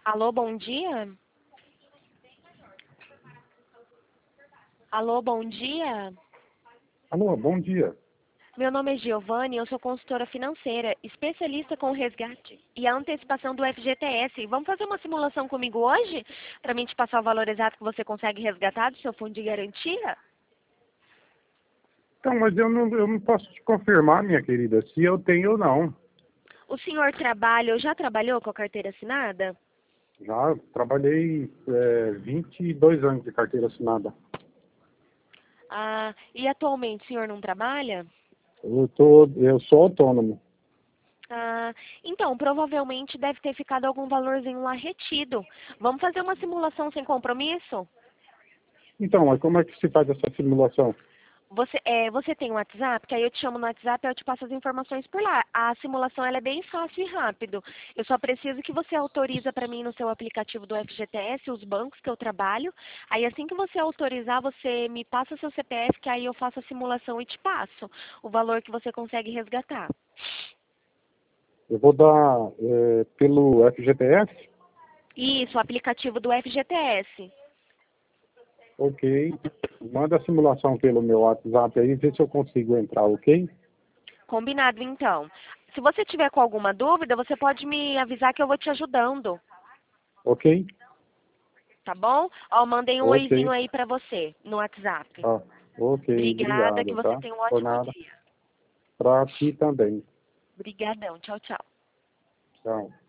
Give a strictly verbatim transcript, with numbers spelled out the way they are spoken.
Alô, bom dia? Alô, bom dia? Alô, bom dia. Meu nome é Giovanni, eu sou consultora financeira, especialista com o resgate e a antecipação do F G T S. Vamos fazer uma simulação comigo hoje? Para mim te passar o valor exato que você consegue resgatar do seu fundo de garantia? Então, mas eu não, eu não posso te confirmar, minha querida, se eu tenho ou não. O senhor trabalha ou já trabalhou com a carteira assinada? Já trabalhei é, vinte e dois anos de carteira assinada. Ah, e atualmente o senhor não trabalha? Eu, tô, eu sou autônomo. Ah, então, provavelmente deve ter ficado algum valorzinho lá retido. Vamos fazer uma simulação sem compromisso? Então, mas como é que se faz essa simulação? Você, é, você tem um WhatsApp? Que aí eu te chamo no WhatsApp e eu te passo as informações por lá. A simulação ela é bem fácil e rápido. Eu só preciso que você autoriza para mim no seu aplicativo do F G T S os bancos que eu trabalho. Aí assim que você autorizar, você me passa seu C P F, que aí eu faço a simulação e te passo o valor que você consegue resgatar. Eu vou dar é, pelo F G T S? Isso, o aplicativo do F G T S. Ok. Manda a simulação pelo meu WhatsApp aí, vê se eu consigo entrar, ok? Combinado, então. Se você tiver com alguma dúvida, você pode me avisar que eu vou te ajudando, Ok? tá bom? Ó, mandei um Ok. oizinho aí pra você no WhatsApp. Tá. Ok, Obrigada, que obrigado, você tá? tenha um Por ótimo nada. dia. Pra ti também. Obrigadão. Tchau, tchau. Tchau.